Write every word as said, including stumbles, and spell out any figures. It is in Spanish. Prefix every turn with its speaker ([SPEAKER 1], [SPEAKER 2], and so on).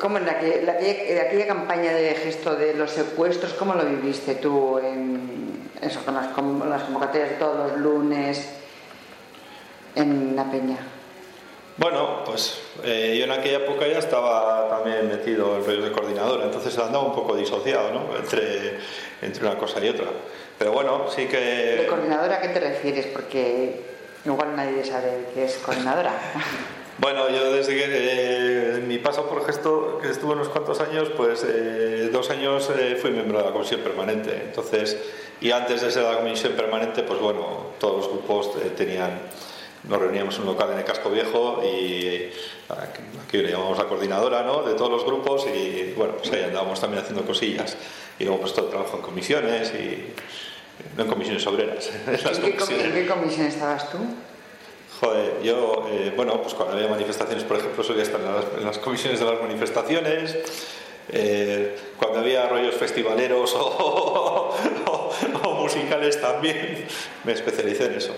[SPEAKER 1] ¿Cómo en aquella, la, aquella, aquella campaña de gesto de los secuestros, cómo lo viviste tú en eso, con las, con las convocatorias de todos los lunes en la peña?
[SPEAKER 2] Bueno, pues eh, yo en aquella época ya estaba también metido en rollos de coordinador, entonces andaba un poco disociado, ¿no? Entre, entre una cosa y otra. Pero bueno, sí que...
[SPEAKER 1] ¿De coordinadora a qué te refieres? Porque igual nadie sabe qué es coordinadora.
[SPEAKER 2] Bueno, yo desde que eh, en mi paso por gesto, que estuve unos cuantos años, pues eh, dos años eh, fui miembro de la comisión permanente. Entonces, y antes de ser la comisión permanente, pues bueno, todos los grupos eh, tenían... Nos reuníamos en un local en el Casco Viejo y aquí le llamamos la coordinadora, ¿no?, de todos los grupos, y bueno, pues ahí andábamos también haciendo cosillas. Y luego pues todo el trabajo en comisiones y no en comisiones obreras. En, las
[SPEAKER 1] ¿En, qué,
[SPEAKER 2] comisiones.
[SPEAKER 1] ¿En qué comisión estabas tú?
[SPEAKER 2] Joder, yo, eh, bueno, pues cuando había manifestaciones, por ejemplo, solía estar en las, en las comisiones de las manifestaciones. Eh, cuando había rollos festivaleros o, o, o, o musicales también, me especialicé en eso.